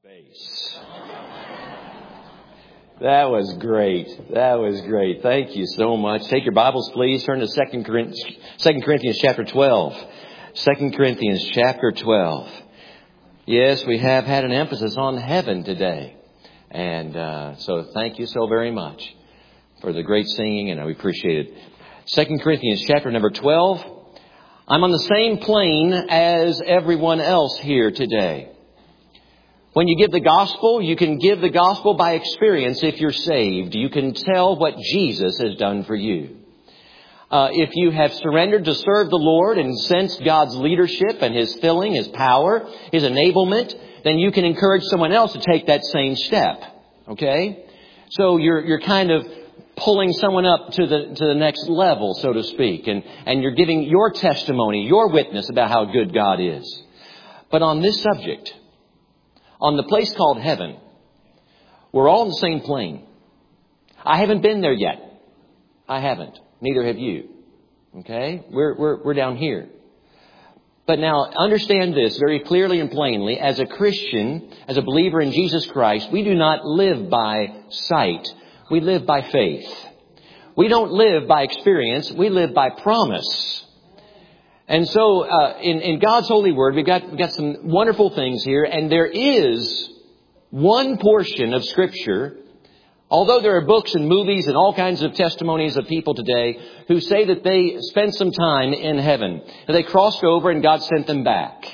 Base. That was great. That was great. Thank you so much. Take your Bibles, please. Turn to 2 Corinthians chapter 12. 2 Corinthians chapter 12. Yes, we have had an emphasis on heaven today. And so thank you so very much for the great singing, and we appreciate it. 2 Corinthians chapter number 12. I'm on the same plane as everyone else here today. When you give the gospel, you can give the gospel by experience if you're saved. You can tell what Jesus has done for you. If you have surrendered to serve the Lord and sensed God's leadership and His filling, His power, His enablement, then you can encourage someone else to take that same step. Okay? So you're kind of pulling someone up to the next level, so to speak. And you're giving your testimony, your witness about how good God is. But on this subject, on the place called heaven, we're all on the same plane. I haven't been there yet. I haven't. Neither have you. Okay? We're down here. But now understand this very clearly and plainly. As a Christian, as a believer in Jesus Christ, we do not live by sight. We live by faith. We don't live by experience. We live by promise. And so, in God's holy word, we've got some wonderful things here. And there is one portion of Scripture, although there are books and movies and all kinds of testimonies of people today who say that they spent some time in heaven, that they crossed over and God sent them back.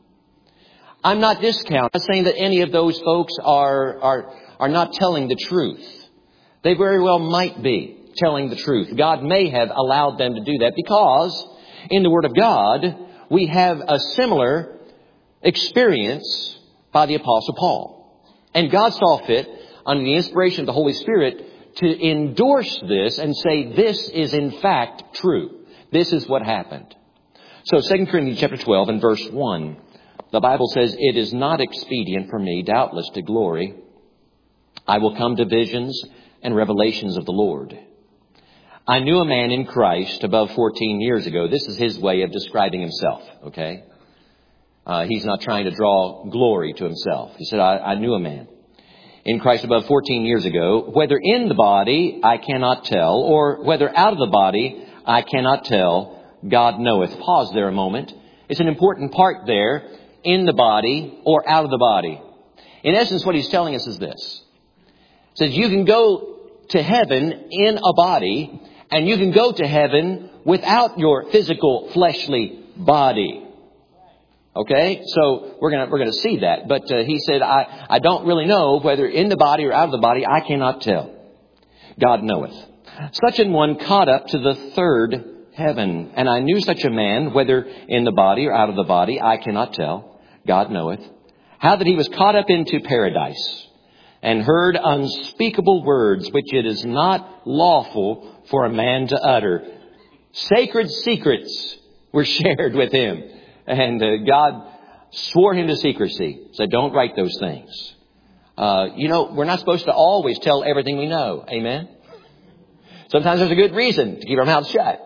I'm not discounting. I'm not saying that any of those folks are not telling the truth. They very well might be telling the truth. God may have allowed them to do that because in the Word of God, we have a similar experience by the Apostle Paul. And God saw fit, under the inspiration of the Holy Spirit, to endorse this and say, this is in fact true. This is what happened. So 2 Corinthians chapter 12 and verse 1, the Bible says, it is not expedient for me, doubtless, to glory. I will come to visions and revelations of the Lord. I knew a man in Christ above 14 years ago. This is his way of describing himself, okay? He's not trying to draw glory to himself. He said, I knew a man in Christ above 14 years ago. Whether in the body, I cannot tell, or whether out of the body, I cannot tell. God knoweth. Pause there a moment. It's an important part there, in the body or out of the body. In essence, what he's telling us is this. He says, you can go to heaven in a body, and you can go to heaven without your physical fleshly body. Okay? So we're going to see that. But he said, I don't really know whether in the body or out of the body. I cannot tell. God knoweth. Such an one caught up to the third heaven. And I knew such a man, whether in the body or out of the body. I cannot tell. God knoweth. How that he was caught up into paradise and heard unspeakable words which it is not lawful for a man to utter. Sacred secrets were shared with him. And God swore him to secrecy. Said, don't write those things. We're not supposed to always tell everything we know. Amen? Sometimes there's a good reason to keep our mouths shut.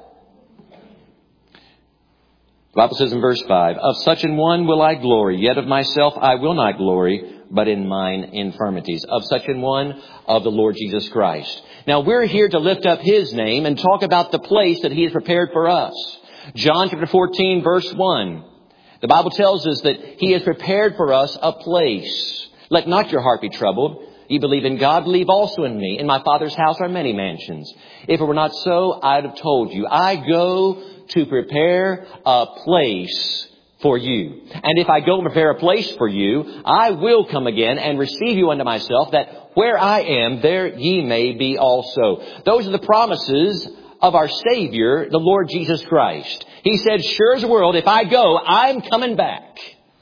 The Bible says in verse 5, of such an one will I glory, yet of myself I will not glory, but in mine infirmities. Of such an one, of the Lord Jesus Christ. Now we're here to lift up His name and talk about the place that He has prepared for us. John chapter 14 verse 1. The Bible tells us that He has prepared for us a place. Let not your heart be troubled. You believe in God, believe also in me. In my Father's house are many mansions. If it were not so, I'd have told you. I go to prepare a place for you. And if I go and prepare a place for you, I will come again and receive you unto myself, that where I am, there ye may be also. Those are the promises of our Savior, the Lord Jesus Christ. He said, sure as the world, if I go, I'm coming back.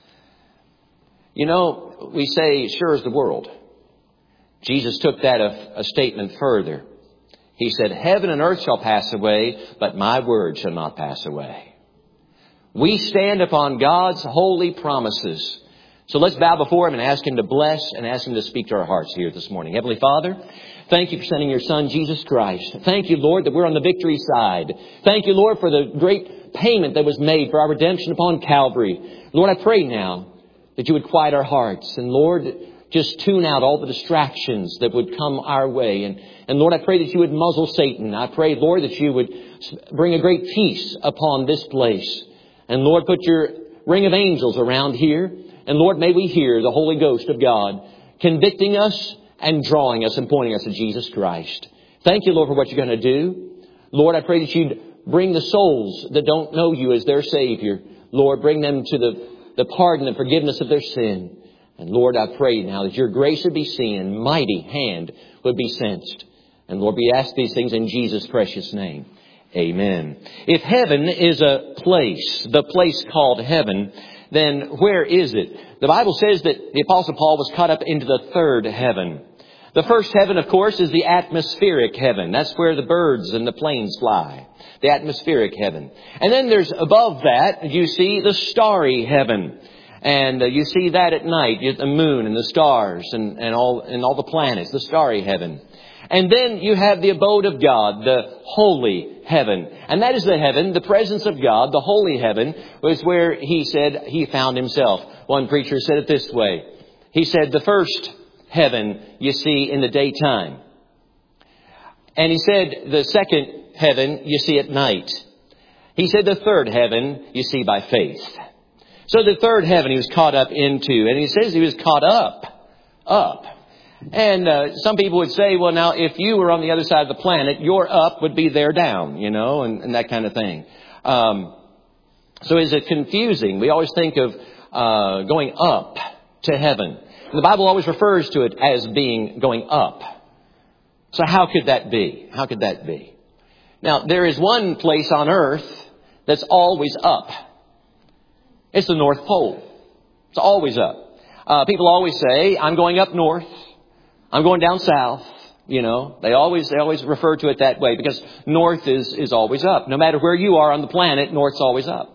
We say, sure as the world. Jesus took that a statement further. He said, heaven and earth shall pass away, but my word shall not pass away. We stand upon God's holy promises. So let's bow before Him and ask Him to bless and ask Him to speak to our hearts here this morning. Heavenly Father, thank You for sending Your Son, Jesus Christ. Thank You, Lord, that we're on the victory side. Thank You, Lord, for the great payment that was made for our redemption upon Calvary. Lord, I pray now that you would quiet our hearts. And Lord, just tune out all the distractions that would come our way. And Lord, I pray that you would muzzle Satan. I pray, Lord, that you would bring a great peace upon this place. And Lord, put your ring of angels around here. And Lord, may we hear the Holy Ghost of God convicting us and drawing us and pointing us to Jesus Christ. Thank you, Lord, for what you're going to do. Lord, I pray that you'd bring the souls that don't know you as their Savior. Lord, bring them to the pardon and forgiveness of their sin. And Lord, I pray now that your grace would be seen and mighty hand would be sensed. And Lord, we ask these things in Jesus' precious name. Amen. If heaven is a place, the place called heaven, then where is it? The Bible says that the Apostle Paul was caught up into the third heaven. The first heaven, of course, is the atmospheric heaven. That's where the birds and the planes fly. The atmospheric heaven. And then there's above that, you see the starry heaven. And you see that at night, the moon and the stars and all the planets, the starry heaven. And then you have the abode of God, the holy heaven. And that is the heaven, the presence of God, the holy heaven, was where he said he found himself. One preacher said it this way. He said, the first heaven you see in the daytime. And he said, the second heaven you see at night. He said, the third heaven you see by faith. So the third heaven he was caught up into. And he says he was caught up. And some people would say, well, now, if you were on the other side of the planet, your up would be their down, and that kind of thing. So is it confusing? We always think of going up to heaven. And the Bible always refers to it as being going up. So how could that be? How could that be? Now, there is one place on earth that's always up. It's the North Pole. It's always up. People always say, I'm going up north. I'm going down south. They always refer to it that way because north is always up. No matter where you are on the planet, north's always up.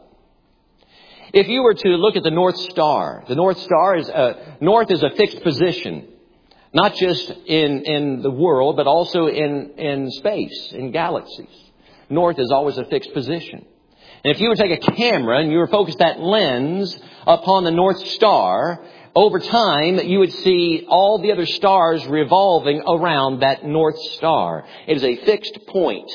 If you were to look at the North Star, north is a fixed position, not just in the world, but also in space, in galaxies. North is always a fixed position. And if you were to take a camera and you were to focus that lens upon the North Star, over time, you would see all the other stars revolving around that North Star. It is a fixed point.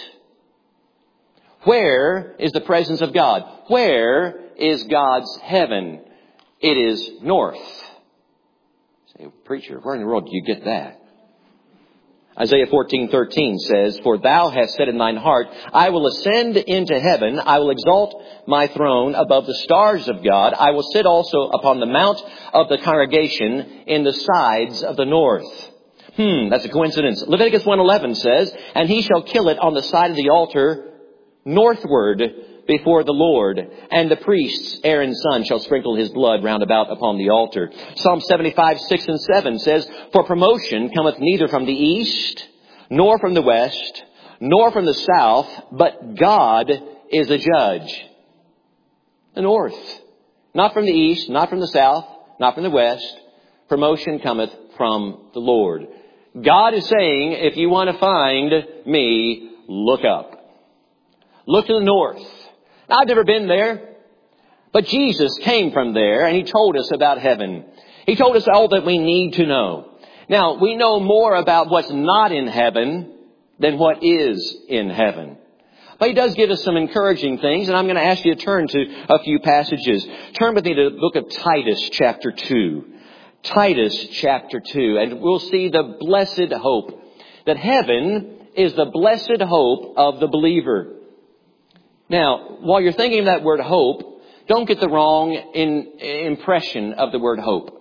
Where is the presence of God? Where is God's heaven? It is north. Say, preacher, where in the world do you get that? Isaiah 14:13 says, For thou hast said in thine heart, I will ascend into heaven. I will exalt my throne above the stars of God. I will sit also upon the mount of the congregation in the sides of the north. That's a coincidence. Leviticus 1:11 says, And he shall kill it on the side of the altar northward before the Lord, and the priests, Aaron's son, shall sprinkle his blood round about upon the altar. Psalm 75:6-7 says, For promotion cometh neither from the east, nor from the west, nor from the south, but God is a judge. The north. Not from the east, not from the south, not from the west. Promotion cometh from the Lord. God is saying, if you want to find me, look up. Look to the north. Now, I've never been there, but Jesus came from there and he told us about heaven. He told us all that we need to know. Now, we know more about what's not in heaven than what is in heaven. But he does give us some encouraging things, and I'm going to ask you to turn to a few passages. Turn with me to the book of Titus, chapter 2. Titus, chapter 2, and we'll see the blessed hope. That heaven is the blessed hope of the believer. Now, while you're thinking of that word hope, don't get the wrong impression of the word hope.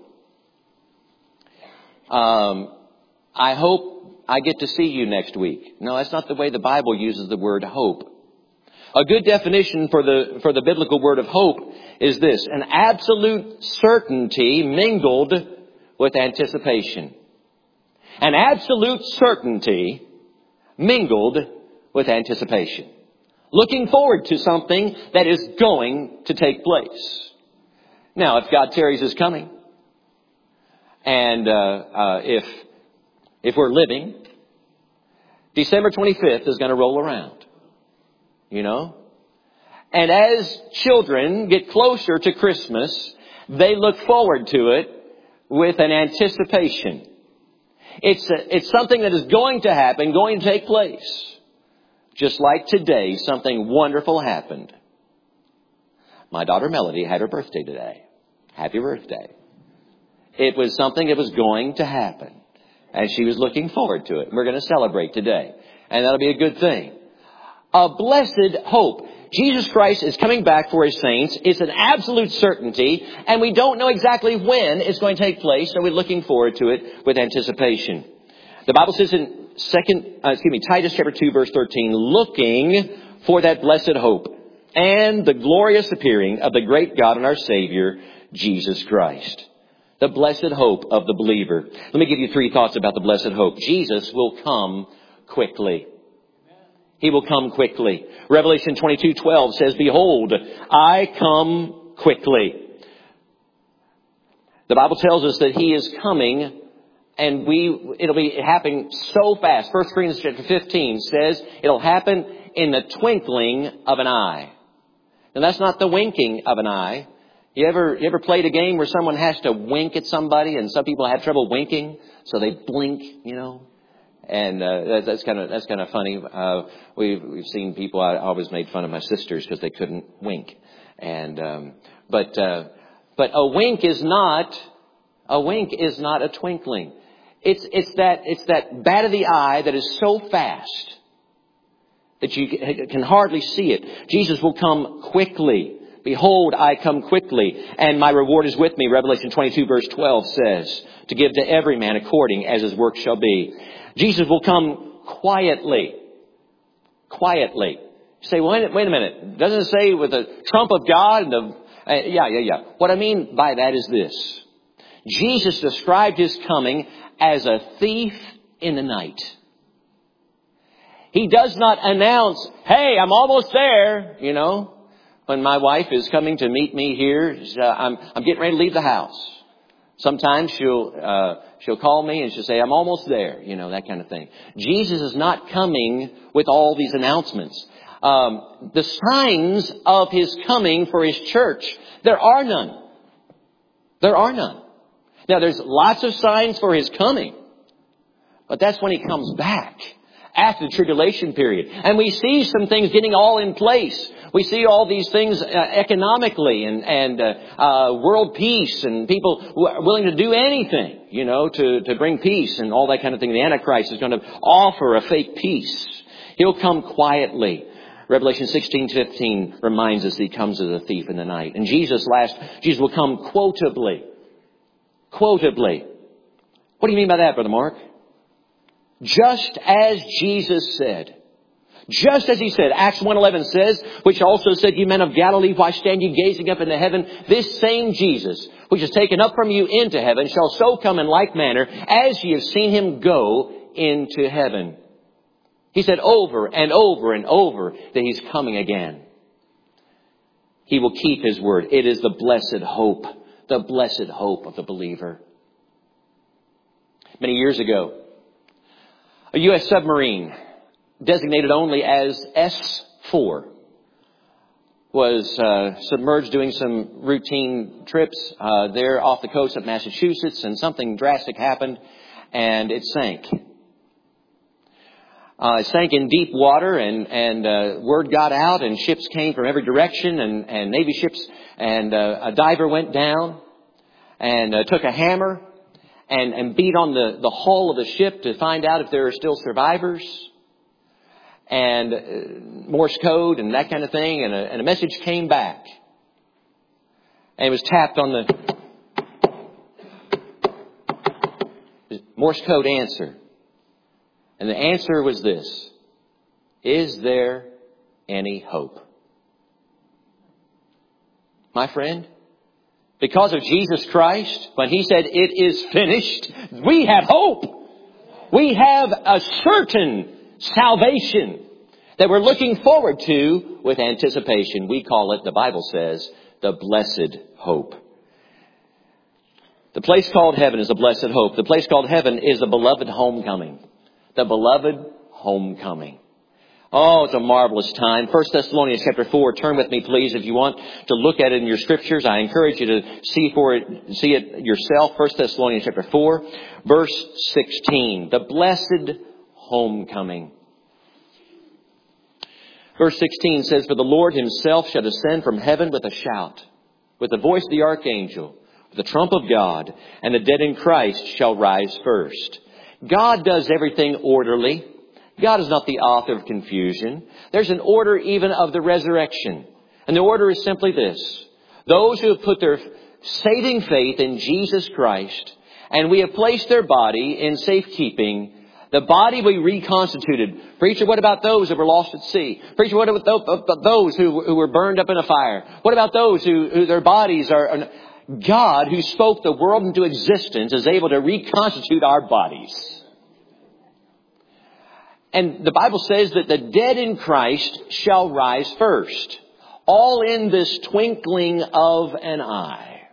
I hope I get to see you next week. No, that's not the way the Bible uses the word hope. A good definition for the biblical word of hope is this: an absolute certainty mingled with anticipation. An absolute certainty mingled with anticipation. Looking forward to something that is going to take place. Now, if God tarries his coming, and if we're living, December 25th is going to roll around. And as children get closer to Christmas, They look forward to it with an anticipation. It's something that is going to happen, going to take place. Just like today, something wonderful happened. My daughter Melody had her birthday today. Happy birthday. It was something that was going to happen. And she was looking forward to it. We're going to celebrate today. And that'll be a good thing. A blessed hope. Jesus Christ is coming back for His saints. It's an absolute certainty. And we don't know exactly when it's going to take place. So we're looking forward to it with anticipation. The Bible says in Titus chapter 2 verse 13, looking for that blessed hope and the glorious appearing of the great God and our Savior, Jesus Christ. The blessed hope of the believer. Let me give you 3 thoughts about the blessed hope. Jesus will come quickly. He will come quickly. Revelation 22:12 says, behold, I come quickly. The Bible tells us that He is coming and it'll be happening so fast. 1 Corinthians chapter 15 says it'll happen in the twinkling of an eye. And that's not the winking of an eye. You ever played a game where someone has to wink at somebody and some people have trouble winking, so they blink, and that's kind of funny. We've seen people. I always made fun of my sisters because they couldn't wink, but a wink is not a twinkling. It's that bat of the eye that is so fast that you can hardly see it. Jesus will come quickly. Behold, I come quickly, and my reward is with me. Revelation 22 verse 12 says, to give to every man according as his work shall be. Jesus will come quietly. Quietly. You say, wait a minute. Doesn't it say with the trump of God? Yeah. What I mean by that is this. Jesus described His coming as a thief in the night. He does not announce, hey, I'm almost there, When my wife is coming to meet me here, I'm getting ready to leave the house. Sometimes she'll call me and she'll say, I'm almost there, that kind of thing. Jesus is not coming with all these announcements. The signs of His coming for His church, there are none. There are none. Now, there's lots of signs for His coming, but that's when He comes back after the tribulation period. And we see some things getting all in place. We see all these things economically and world peace and people willing to do anything, to bring peace and all that kind of thing. The Antichrist is going to offer a fake peace. He'll come quietly. Revelation 16:15 reminds us that He comes as a thief in the night. And Jesus will come quotably. Quotably. What do you mean by that, Brother Mark? Just as Jesus said. Just as He said. Acts 1:11 says, which also said, you men of Galilee, why stand ye gazing up into heaven? This same Jesus, which is taken up from you into heaven, shall so come in like manner as ye have seen Him go into heaven. He said over and over and over that He's coming again. He will keep His word. It is the blessed hope of the believer. Many years ago, a U.S. submarine designated only as S-4 was submerged doing some routine trips there off the coast of Massachusetts, and something drastic happened and it sank. It sank in deep water, and word got out, and ships came from every direction, and Navy ships, and a diver went down and took a hammer and beat on the hull of the ship to find out if there are still survivors, and Morse code and that kind of thing, and a message came back, and it was tapped on the Morse code answer. And the answer was this: is there any hope? My friend, because of Jesus Christ, when He said it is finished, we have hope. We have a certain salvation that we're looking forward to with anticipation. We call it, the Bible says, the blessed hope. The place called heaven is a blessed hope. The place called heaven is a beloved homecoming. The beloved homecoming. Oh, it's a marvelous time. 1 Thessalonians chapter 4. Turn with me, please, if you want to look at it in your scriptures. I encourage you to see it yourself. 1 Thessalonians chapter 4, verse 16. The blessed homecoming. Verse 16 says, "For the Lord himself shall descend from heaven with a shout, with the voice of the archangel, with the trump of God, and the dead in Christ shall rise first." God does everything orderly. God is not the author of confusion. There's an order even of the resurrection. And the order is simply this. Those who have put their saving faith in Jesus Christ, and we have placed their body in safekeeping, the body we reconstituted. Preacher, what about those that were lost at sea? Preacher, what about those who were burned up in a fire? What about those who their bodies are... God, who spoke the world into existence, is able to reconstitute our bodies. And the Bible says that the dead in Christ shall rise first. All in this twinkling of an eye.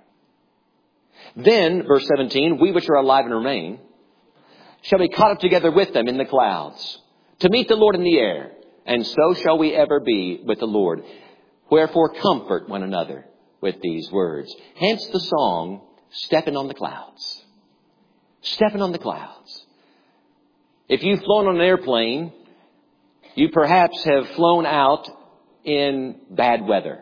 Then, verse 17, "We which are alive and remain shall be caught up together with them in the clouds, to meet the Lord in the air. And so shall we ever be with the Lord. Wherefore comfort one another with these words." Hence the song, "Stepping on the Clouds." Stepping on the clouds. If you've flown on an airplane, you perhaps have flown out in bad weather.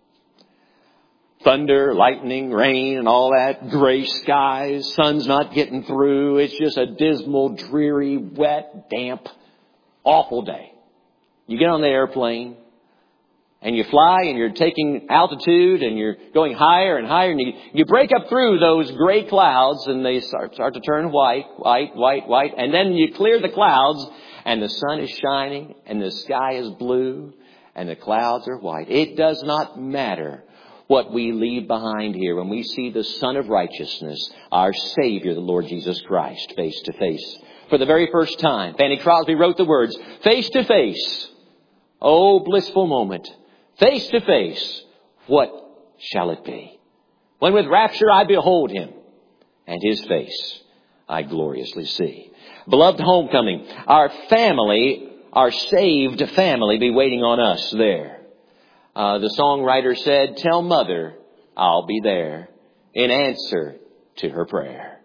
Thunder, lightning, rain, and all that. Gray skies, sun's not getting through. It's just a dismal, dreary, wet, damp, awful day. You get on the airplane and you fly and you're taking altitude and you're going higher and higher, and you break up through those gray clouds and they start to turn white. And then you clear the clouds and the sun is shining and the sky is blue and the clouds are white. It does not matter what we leave behind here when we see the Son of Righteousness, our Savior, the Lord Jesus Christ, face to face. For the very first time, Fanny Crosby wrote the words, "Face to face. Oh, blissful moment. Face to face, what shall it be? When with rapture I behold him, and his face I gloriously see." Beloved homecoming, our family, our saved family, be waiting on us there. The songwriter said, "Tell mother I'll be there in answer to her prayer."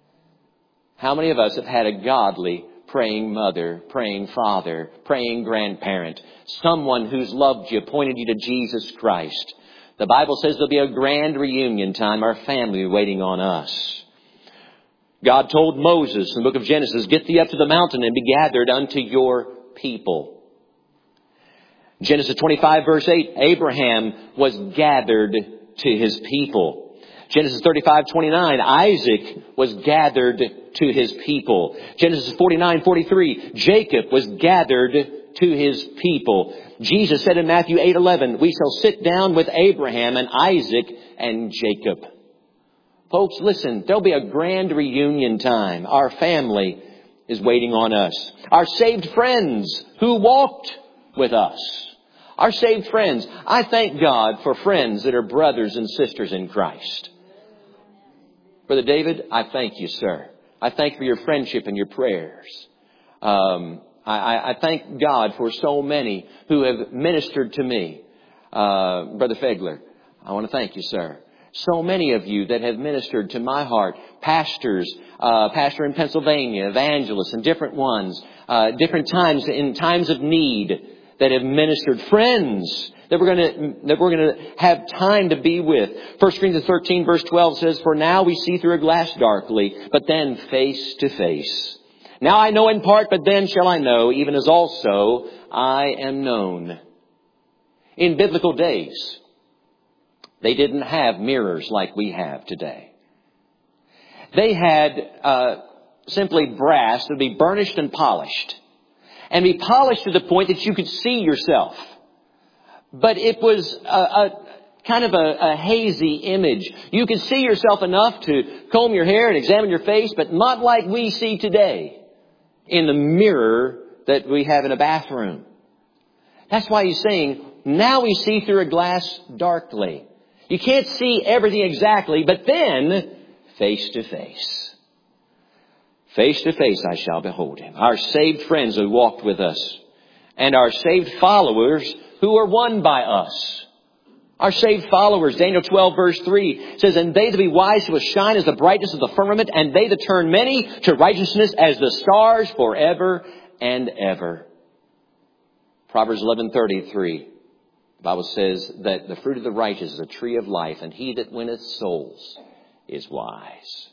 How many of us have had a godly praying mother, praying father, praying grandparent, someone who's loved you, pointed you to Jesus Christ? The Bible says there'll be a grand reunion time, our family waiting on us. God told Moses in the book of Genesis, "Get thee up to the mountain and be gathered unto your people." Genesis 25 verse 8, Abraham was gathered to his people. Genesis 35:29, Isaac was gathered to his people. Genesis 49:43, Jacob was gathered to his people. Jesus said in Matthew 8:11, "We shall sit down with Abraham and Isaac and Jacob." Folks, listen, there'll be a grand reunion time. Our family is waiting on us. Our saved friends who walked with us. Our saved friends. I thank God for friends that are brothers and sisters in Christ. Brother David, I thank you, sir. I thank you for your friendship and your prayers. I thank God for so many who have ministered to me. Brother Fegler, I want to thank you, sir. So many of you that have ministered to my heart. Pastors, pastor in Pennsylvania, evangelists, and different ones, different times, in times of need, that have ministered. Friends that we're going to have time to be with. 1 Corinthians 13 verse 12 says, "For now we see through a glass darkly, but then face to face. Now I know in part, but then shall I know, even as also I am known." In biblical days, they didn't have mirrors like we have today. They had simply brass that would be burnished and polished. And be polished to the point that you could see yourself. But it was a kind of a hazy image. You could see yourself enough to comb your hair and examine your face, but not like we see today in the mirror that we have in a bathroom. That's why he's saying, now we see through a glass darkly. You can't see everything exactly, but then face to face. Face to face I shall behold him. Our saved friends who walked with us. and our saved followers who are won by us. Our saved followers, Daniel 12 verse 3 says, and they that be wise shall shine as the brightness of the firmament, and they that turn many to righteousness as the stars forever and ever. Proverbs 11:33. The Bible says that the fruit of the righteous is a tree of life, and he that winneth souls is wise.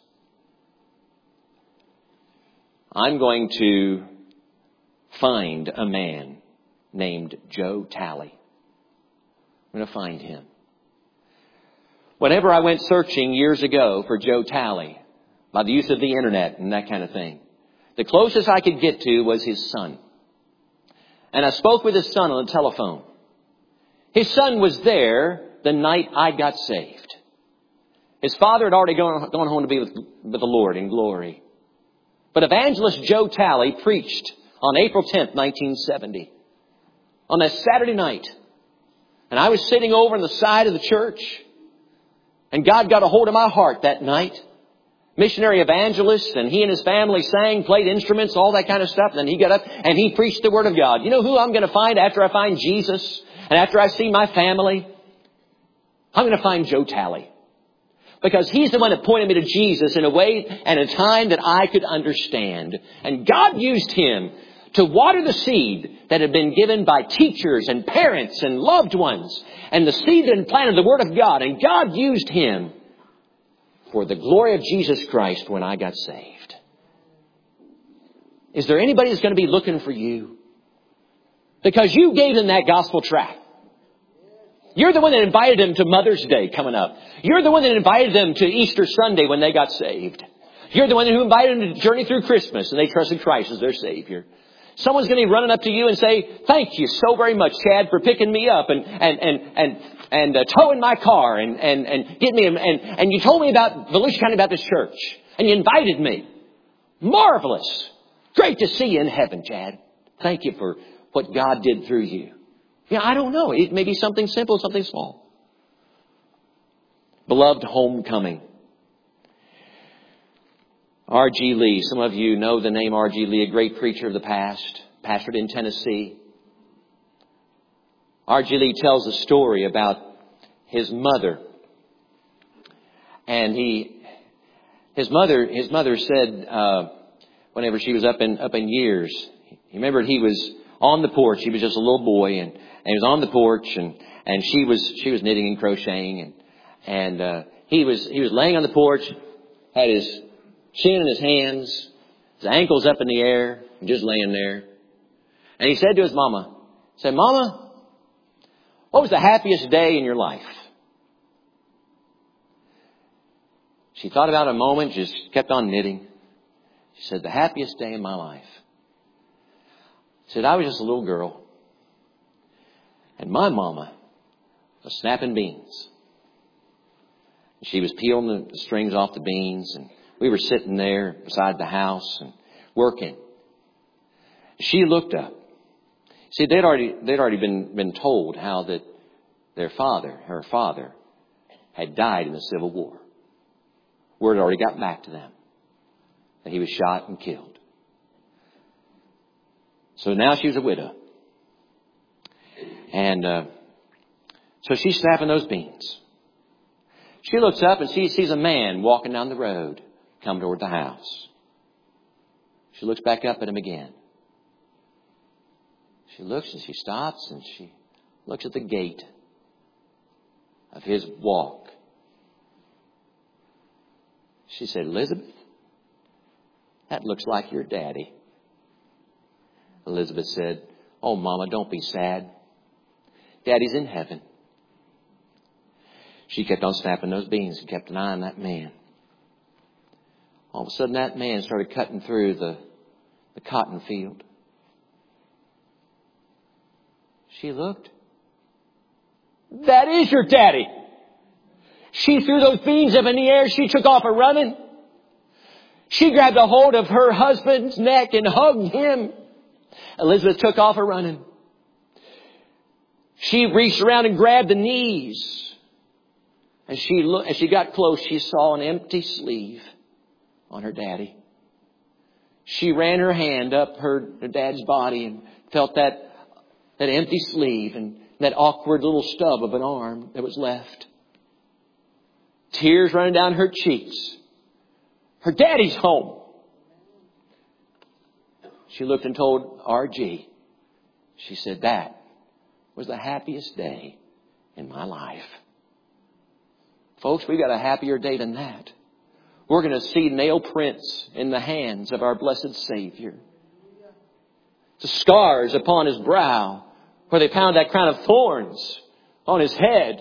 I'm going to find a man named Joe Talley. I'm going to find him. Whenever I went searching years ago for Joe Talley, by the use of the internet and that kind of thing, the closest I could get to was his son. And I spoke with his son on the telephone. His son was there the night I got saved. His father had already gone home to be with the Lord in glory. But evangelist Joe Talley preached on April 10th, 1970. On that Saturday night. And I was sitting over on the side of the church. And God got a hold of my heart that night. Missionary evangelist, and he and his family sang, played instruments, all that kind of stuff. And then he got up and he preached the Word of God. You know who I'm going to find after I find Jesus? And after I see my family? I'm going to find Joe Talley. Because he's the one that pointed me to Jesus in a way and a time that I could understand. And God used him to water the seed that had been given by teachers and parents and loved ones. And the seed that had planted the Word of God. And God used him for the glory of Jesus Christ when I got saved. Is there anybody that's going to be looking for you? Because you gave them that gospel tract. You're the one that invited them to Mother's Day coming up. You're the one that invited them to Easter Sunday when they got saved. You're the one who invited them to journey through Christmas and they trusted Christ as their Savior. Someone's going to be running up to you and say, thank you so very much, Chad, for picking me up and towing my car and getting me. And you told me about Volusia County Baptist Church. And you invited me. Marvelous. Great to see you in heaven, Chad. Thank you for what God did through you. Yeah, I don't know. It may be something simple, something small. Beloved homecoming. R.G. Lee. Some of you know the name R.G. Lee, a great preacher of the past, pastored in Tennessee. R.G. Lee tells a story about his mother. And his mother said, whenever she was up in years, he remembered he was on the porch. He was just a little boy and he was on the porch and she was knitting and crocheting and he was laying on the porch, had his chin in his hands, his ankles up in the air, just laying there. And he said to his mama, Mama, what was the happiest day in your life? She thought about it a moment, just kept on knitting. She said, the happiest day in my life. She said, I was just a little girl. And my mama was snapping beans. She was peeling the strings off the beans. And we were sitting there beside the house and working. She looked up. See, they'd already been told how that her father, had died in the Civil War. Word had already got back to them that he was shot and killed. So now she was a widow. And so she's snapping those beans. She looks up and sees a man walking down the road come toward the house. She looks back up at him again. She looks and she stops and she looks at the gait of his walk. She said, Elizabeth, that looks like your daddy. Elizabeth said, oh, Mama, don't be sad. Daddy's in heaven. She kept on snapping those beans and kept an eye on that man. All of a sudden, that man started cutting through the cotton field. She looked. That is your daddy. She threw those beans up in the air. She took off running. She grabbed a hold of her husband's neck and hugged him. Elizabeth took off running. She reached around and grabbed the knees. As she got close, she saw an empty sleeve on her daddy. She ran her hand up her dad's body and felt that that empty sleeve and that awkward little stub of an arm that was left. Tears running down her cheeks. Her daddy's home. She looked and told R.G. She said, that was the happiest day in my life. Folks, we've got a happier day than that. We're going to see nail prints in the hands of our blessed Savior. The scars upon His brow where they found that crown of thorns on His head.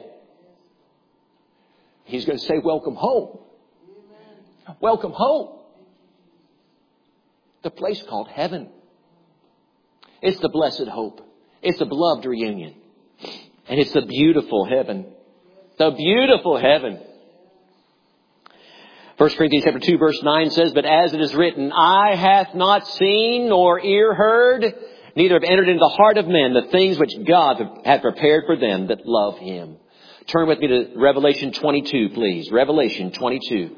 He's going to say, welcome home. Welcome home. The place called heaven. It's the blessed hope. It's the beloved reunion. And it's the beautiful heaven. The beautiful heaven. 1 Corinthians chapter 2 verse 9 says, but as it is written, eye hath not seen nor ear heard, neither have entered into the heart of men the things which God hath prepared for them that love Him. Turn with me to Revelation 22, please. Revelation 22.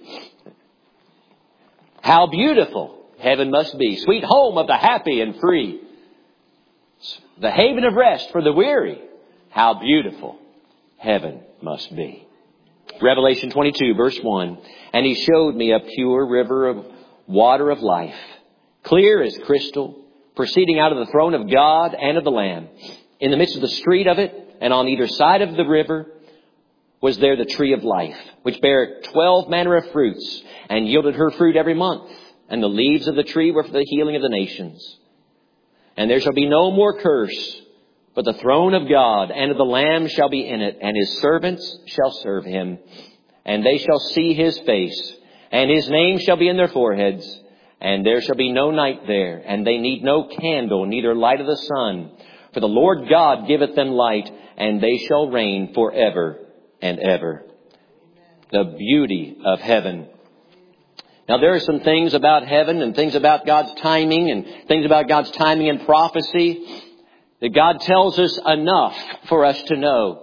How beautiful heaven must be. Sweet home of the happy and free. The haven of rest for the weary. How beautiful heaven must be. Revelation 22 verse 1. And He showed me a pure river of water of life, clear as crystal, proceeding out of the throne of God and of the Lamb. In the midst of the street of it, and on either side of the river, was there the tree of life, which bare 12 manner of fruits, and yielded her fruit every month. And the leaves of the tree were for the healing of the nations. And there shall be no more curse, but the throne of God and of the Lamb shall be in it, and His servants shall serve Him. And they shall see His face, and His name shall be in their foreheads. And there shall be no night there, and they need no candle, neither light of the sun. For the Lord God giveth them light, and they shall reign forever and ever. The beauty of heaven. Now there are some things about heaven and things about God's timing and things about God's timing and prophecy that God tells us enough for us to know.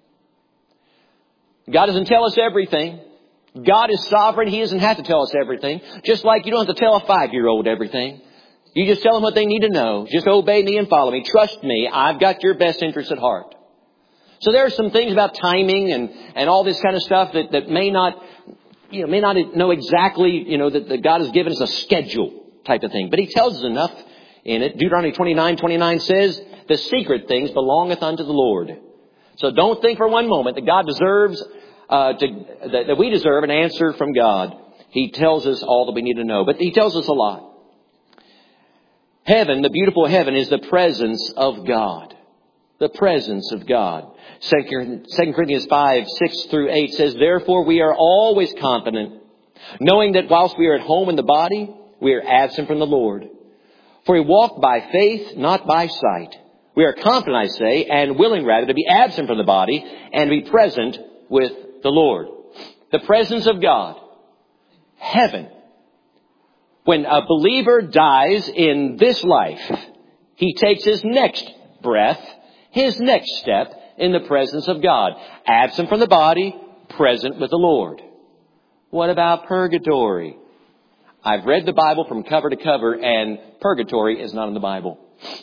God doesn't tell us everything. God is sovereign. He doesn't have to tell us everything. Just like you don't have to tell a 5-year-old everything. You just tell them what they need to know. Just obey me and follow me. Trust me. I've got your best interests at heart. So there are some things about timing and all this kind of stuff that may not know exactly, that God has given us a schedule type of thing. But He tells us enough in it. Deuteronomy 29:29 says, the secret things belongeth unto the Lord. So don't think for one moment that God deserves, that we deserve an answer from God. He tells us all that we need to know. But He tells us a lot. Heaven, the beautiful heaven, is the presence of God. The presence of God. 2 Corinthians 5:6-8 says, therefore we are always confident, knowing that whilst we are at home in the body, we are absent from the Lord. For we walk by faith, not by sight. We are confident, I say, and willing rather to be absent from the body and be present with the Lord. The presence of God. Heaven. When a believer dies in this life, he takes his next breath, his next step in the presence of God. Absent from the body, present with the Lord. What about purgatory? I've read the Bible from cover to cover, and purgatory is not in the Bible.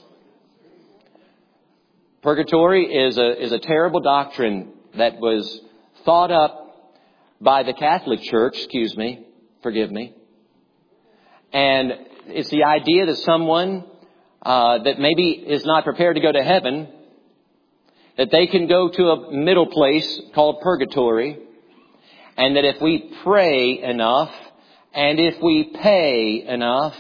Purgatory is a terrible doctrine that was thought up by the Catholic Church, forgive me. And it's the idea that someone that maybe is not prepared to go to heaven, that they can go to a middle place called purgatory, and that if we pray enough, and if we pay enough,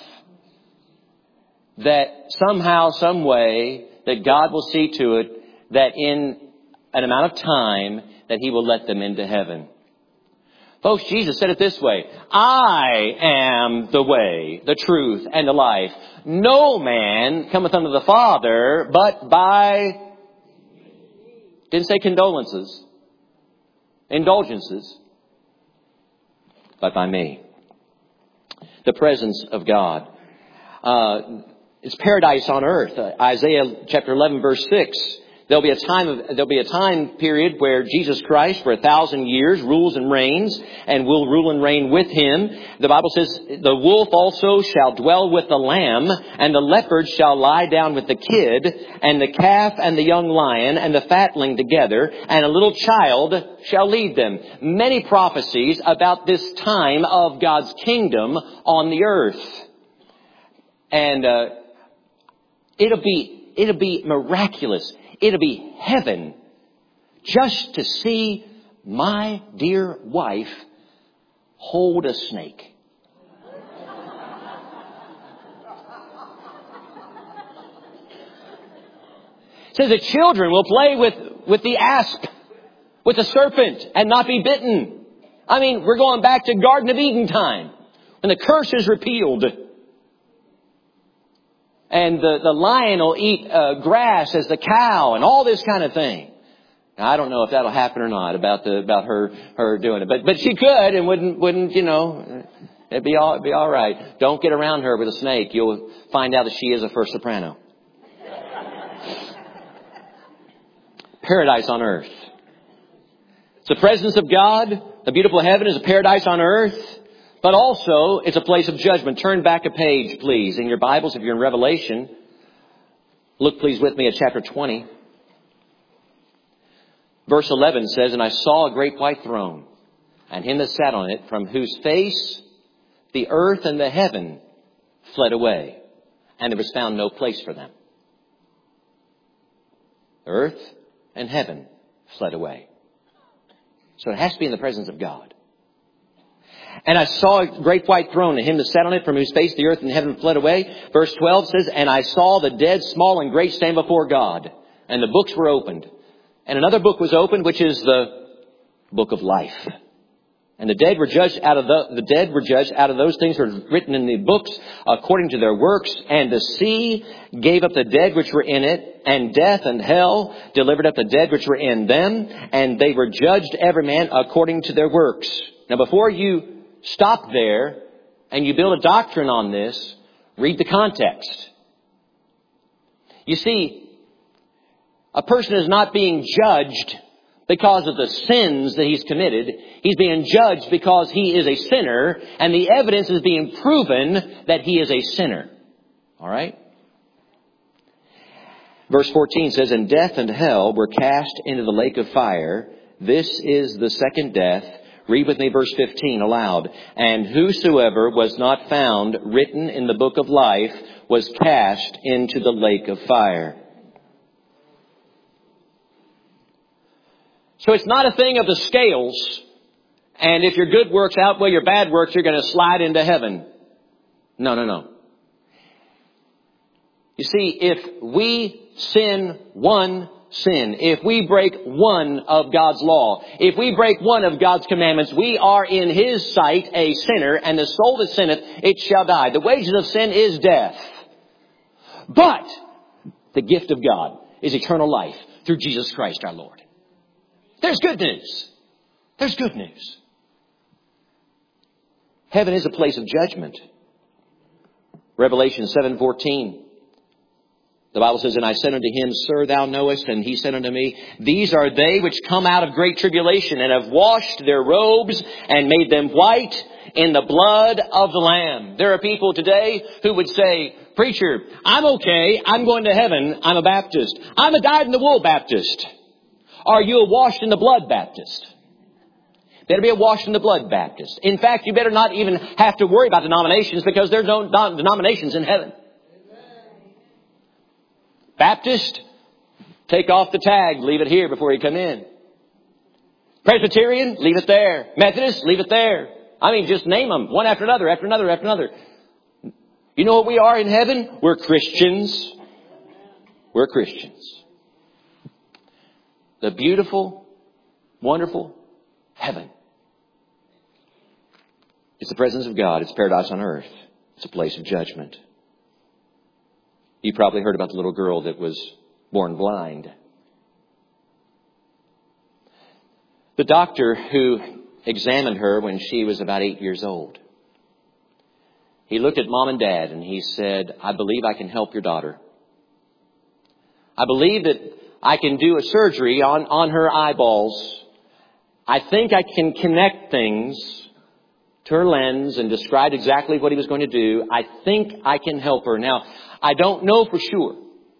that somehow, some way, that God will see to it that in an amount of time that He will let them into heaven. Folks, Jesus said it this way, I am the way, the truth, and the life. No man cometh unto the Father but by, didn't say condolences, indulgences, but by me. The presence of God. It's paradise on earth. Isaiah chapter 11 verse 6. There'll be a time period where Jesus Christ for 1,000 years rules and reigns, and will rule and reign with Him. The Bible says, the wolf also shall dwell with the lamb, and the leopard shall lie down with the kid, and the calf and the young lion and the fatling together, and a little child shall lead them. Many prophecies about this time of God's kingdom on the earth. And it'll be miraculous. It'll be heaven just to see my dear wife hold a snake. It says that children will play with the asp, with the serpent, and not be bitten. I mean, we're going back to Garden of Eden time, when the curse is repealed. And the lion will eat grass as the cow, and all this kind of thing. Now, I don't know if that'll happen or not about her doing it, but she could, and wouldn't it'd be all right. Don't get around her with a snake. You'll find out that she is a first soprano. Paradise on earth. It's the presence of God. The beautiful heaven is a paradise on earth. But also, it's a place of judgment. Turn back a page, please, in your Bibles. If you're in Revelation, look, please, with me at chapter 20. Verse 11 says, "And I saw a great white throne, and him that sat on it, from whose face the earth and the heaven fled away, and there was found no place for them." Earth and heaven fled away. So it has to be in the presence of God. "And I saw a great white throne, and him that sat on it, from whose face the earth and heaven fled away." Verse 12 says, "And I saw the dead, small and great, stand before God, and the books were opened. And another book was opened, which is the book of life. And the dead were judged out of those things that were written in the books according to their works. And the sea gave up the dead which were in it, and death and hell delivered up the dead which were in them, and they were judged every man according to their works." Now, before you stop there and you build a doctrine on this, read the context. You see, a person is not being judged because of the sins that he's committed. He's being judged because he is a sinner, and the evidence is being proven that he is a sinner. All right? Verse 14 says, "And death and hell were cast into the lake of fire. This is the second death." Read with me verse 15 aloud. "And whosoever was not found written in the book of life was cast into the lake of fire." So it's not a thing of the scales, and if your good works outweigh your bad works, you're going to slide into heaven. No. You see, if we sin one sin, if we break one of God's law, if we break one of God's commandments, we are in His sight a sinner, and the soul that sinneth, it shall die. The wages of sin is death. But the gift of God is eternal life through Jesus Christ our Lord. There's good news. There's good news. Heaven is a place of judgment. Revelation 7:14. The Bible says, "And I said unto him, Sir, thou knowest. And he said unto me, These are they which come out of great tribulation, and have washed their robes, and made them white in the blood of the Lamb." There are people today who would say, "Preacher, I'm okay. I'm going to heaven. I'm a Baptist. I'm a dyed-in-the-wool Baptist." Are you a washed in the blood Baptist? Better be a washed in the blood Baptist. In fact, you better not even have to worry about denominations, because there's no denominations in heaven. Baptist, take off the tag. Leave it here before you come in. Presbyterian, leave it there. Methodist, leave it there. I mean, just name them one after another, after another, after another. You know what we are in heaven? We're Christians. We're Christians. The beautiful, wonderful heaven. It's the presence of God. It's paradise on earth. It's a place of judgment. You probably heard about the little girl that was born blind. The doctor who examined her when she was about 8 years old, he looked at Mom and Dad and he said, "I believe I can help your daughter. I believe that I can do a surgery on her eyeballs. I think I can connect things to her lens and describe exactly what he was going to do. I think I can help her. Now, I don't know for sure.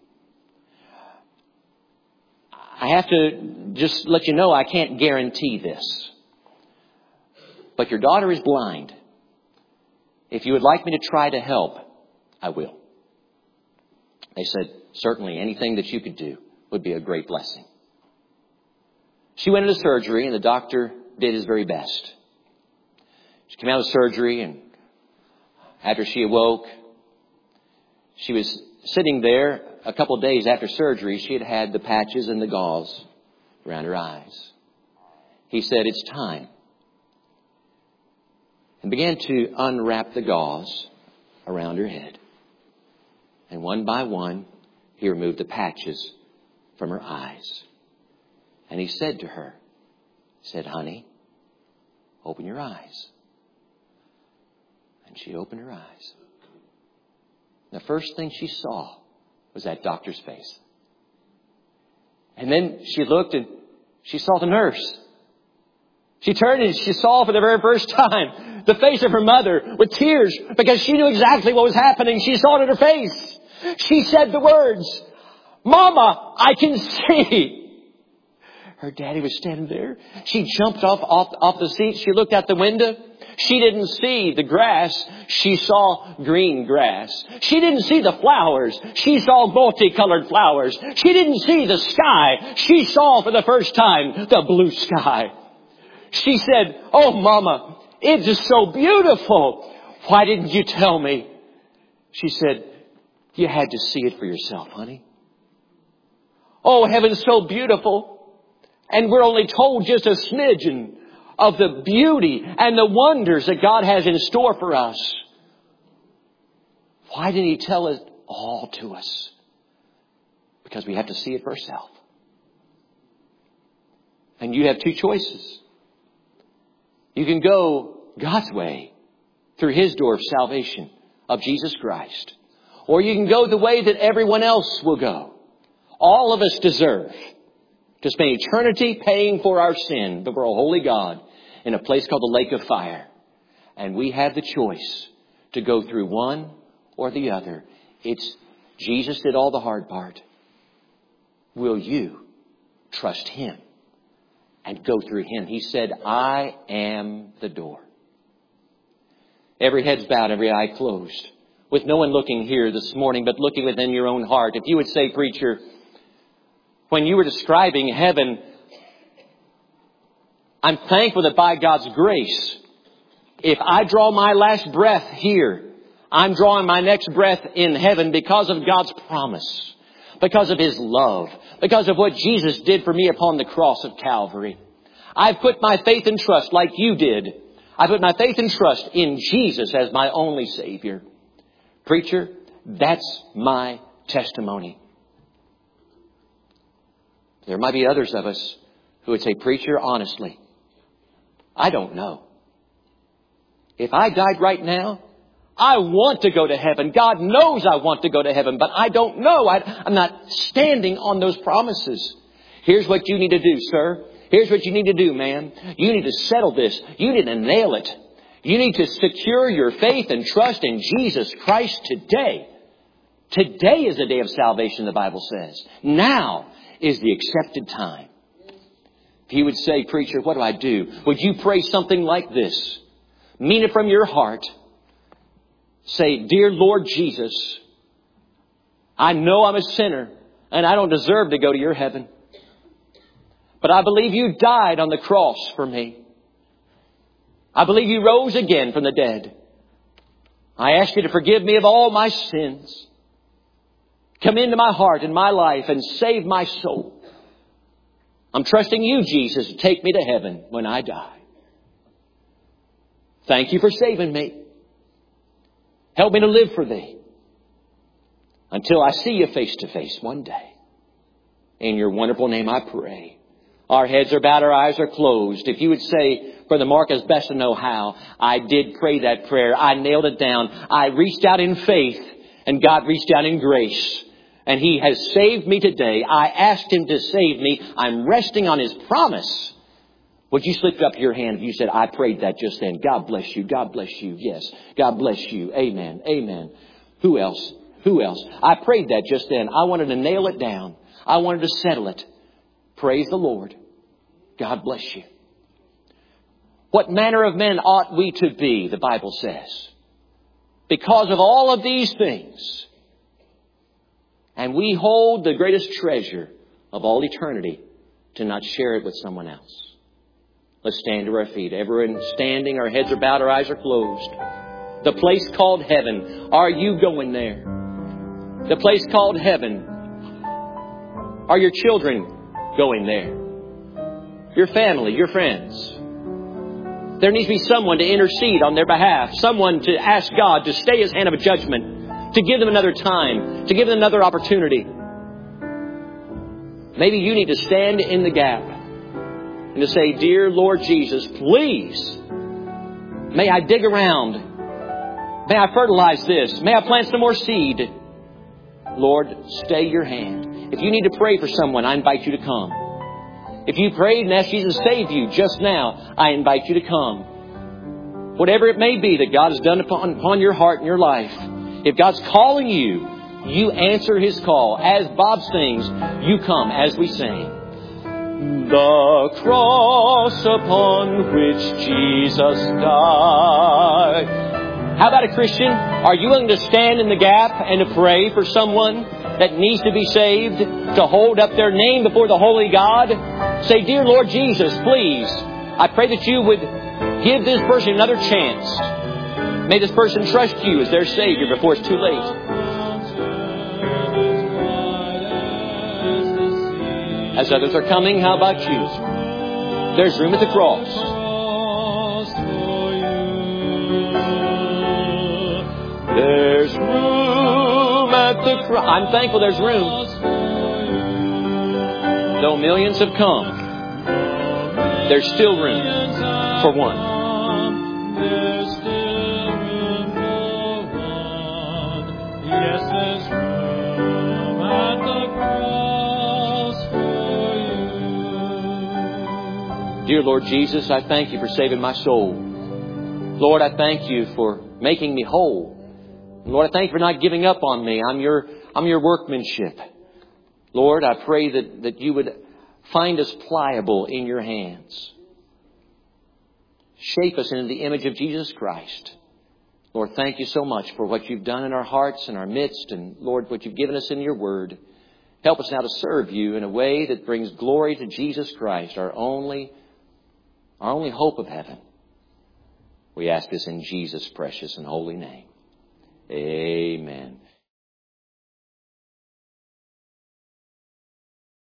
I have to just let you know I can't guarantee this. But your daughter is blind. If you would like me to try to help, I will. They said, certainly anything that you could do would be a great blessing. She went into surgery and the doctor did his very best. She came out of surgery and after she awoke, she was sitting there a couple of days after surgery. She had had the patches and the gauze around her eyes. He said, it's time. And began to unwrap the gauze around her head. And one by one, he removed the patches from her eyes. And he said to her, honey, open your eyes. And she opened her eyes. The first thing she saw was that doctor's face. And then she looked and she saw the nurse. She turned and she saw for the very first time the face of her mother with tears because she knew exactly what was happening. She saw it in her face. She said the words, Mama, I can see. Her daddy was standing there. She jumped off the seat. She looked out the window. She didn't see the grass. She saw green grass. She didn't see the flowers. She saw multicolored flowers. She didn't see the sky. She saw for the first time the blue sky. She said, oh, Mama, it is so beautiful. Why didn't you tell me? She said, you had to see it for yourself, honey. Oh, heaven's so beautiful. And we're only told just a smidgen of the beauty and the wonders that God has in store for us. Why didn't He tell it all to us? Because we have to see it for ourselves. And you have two choices. You can go God's way through His door of salvation of Jesus Christ. Or you can go the way that everyone else will go. All of us deserve to spend eternity paying for our sin before a holy God in a place called the lake of fire. And we have the choice to go through one or the other. It's Jesus did all the hard part. Will you trust Him and go through Him? He said, I am the door. Every head's bowed, every eye closed. With no one looking here this morning, but looking within your own heart. If you would say, preacher, when you were describing heaven, I'm thankful that by God's grace, if I draw my last breath here, I'm drawing my next breath in heaven because of God's promise, because of His love, because of what Jesus did for me upon the cross of Calvary. I've put my faith and trust like you did. I put my faith and trust in Jesus as my only Savior. Preacher, that's my testimony. There might be others of us who would say, preacher, honestly, I don't know. If I died right now, I want to go to heaven. God knows I want to go to heaven, but I don't know. I'm not standing on those promises. Here's what you need to do, sir. Here's what you need to do, ma'am. You need to settle this. You need to nail it. You need to secure your faith and trust in Jesus Christ today. Today is the day of salvation, the Bible says. Now is the accepted time. If you would say, preacher, what do I do? Would you pray something like this? Mean it from your heart. Say, dear Lord Jesus, I know I'm a sinner and I don't deserve to go to your heaven. But I believe you died on the cross for me. I believe you rose again from the dead. I ask you to forgive me of all my sins. Come into my heart and my life and save my soul. I'm trusting you, Jesus, to take me to heaven when I die. Thank you for saving me. Help me to live for Thee until I see you face to face one day. In your wonderful name I pray. Our heads are bowed, our eyes are closed. If you would say, Brother Mark, as best to know how, I did pray that prayer. I nailed it down. I reached out in faith and God reached out in grace. And He has saved me today. I asked Him to save me. I'm resting on His promise. Would you slip up your hand if you said, I prayed that just then? God bless you. God bless you. Yes. God bless you. Amen. Amen. Who else? Who else? I prayed that just then. I wanted to nail it down. I wanted to settle it. Praise the Lord. God bless you. What manner of men ought we to be, the Bible says. Because of all of these things. And we hold the greatest treasure of all eternity to not share it with someone else. Let's stand to our feet. Everyone standing, our heads are bowed, our eyes are closed. The place called heaven. Are you going there? The place called heaven. Are your children going there? Your family, your friends. There needs to be someone to intercede on their behalf. Someone to ask God to stay His hand of judgment. To give them another time. To give them another opportunity. Maybe you need to stand in the gap. And to say, Dear Lord Jesus, please, may I dig around. May I fertilize this. May I plant some more seed. Lord, stay your hand. If you need to pray for someone, I invite you to come. If you prayed and asked Jesus to save you just now, I invite you to come. Whatever it may be that God has done upon your heart and your life, if God's calling you, you answer His call. As Bob sings, you come as we sing. The cross upon which Jesus died. How about a Christian? Are you willing to stand in the gap and to pray for someone that needs to be saved? To hold up their name before the Holy God? Say, Dear Lord Jesus, please, I pray that you would give this person another chance. May this person trust you as their Savior before it's too late. As others are coming, how about you? There's room at the cross. There's room at the cross. I'm thankful there's room. Though millions have come, there's still room for one. There's still room for one. Yes, there's room at the cross for you. Dear Lord Jesus, I thank you for saving my soul. Lord, I thank you for making me whole. Lord, I thank you for not giving up on me. I'm your workmanship. Lord, I pray that you would find us pliable in your hands. Shape us into the image of Jesus Christ. Lord, thank you so much for what you've done in our hearts and our midst. And Lord, what you've given us in your word. Help us now to serve you in a way that brings glory to Jesus Christ, our only hope of heaven. We ask this in Jesus' precious and holy name. Amen.